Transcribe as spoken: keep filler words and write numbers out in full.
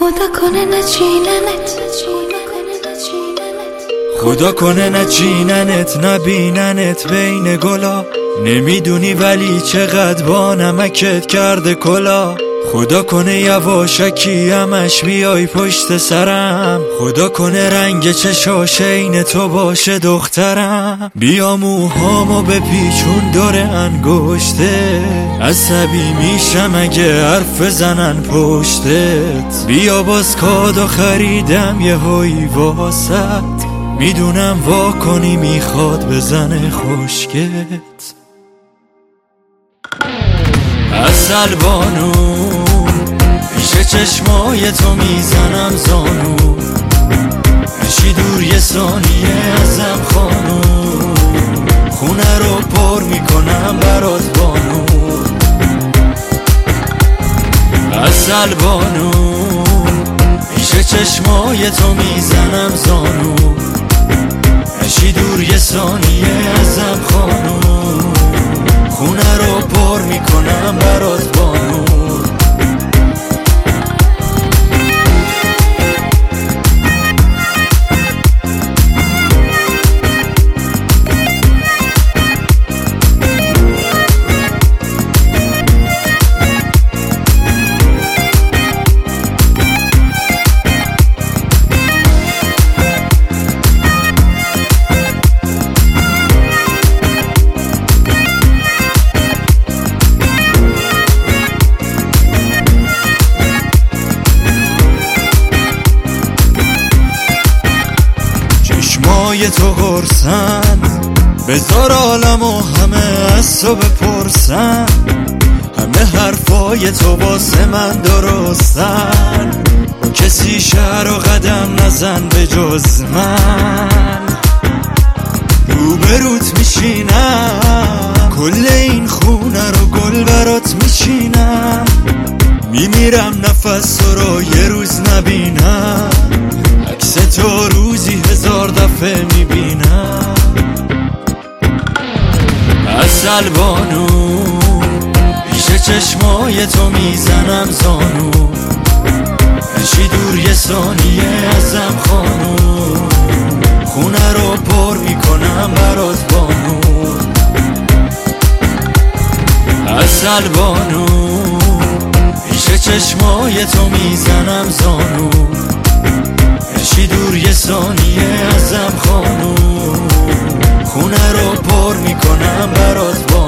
خدا کنه نچیننت، خدا کنه نچیننت نبیننت بین گلا. نمیدونی ولی چقدر با نمکت کرده کلا. خدا کنه یواشکی همش بیای پشت سرم. خدا کنه رنگ چشاش این تو باشه دخترم. بیا موهامو بپیچون دور انگشته، عصبی میشم اگه حرف زنن پشتت. بیا باز کادو خریدم یه هایی واسط، میدونم وا کنی میخواد بزنه خشکت. عسل بانو پیش چشمای تو میزنم زانو، نشی دور یه ثانیه ازم خانو. خونه رو پر میکنم برات بانو. عسل بانو پیش چشمای تو میزنم زانو، نشی دور یه ثانیه ازم خانو. خونه رو پر میکنم برات بانو. چشمای تو قرصن، بذار عالمو همه از تو بپرسن. همه حرفای تو واسه من درستن، کسی شهر و قدم نزن به جز من. روبروت میشینم، کل این خونه رو گل برات میچینم. میمیرم نفس تو رو یه روز نبینم، عکس تو روزی هزار دفعه میبینم. عسل بانو پیش چشمای تو میزنم زانو، نشی دور یه ثانیه ازم خانو. خونه رو پر میکنم برات بانو. عسل بانو پیش چشمای تو میزنم زانو، نشی دور یه ثانیه ازم خانو. خونه رو پر میکنم برات بانو.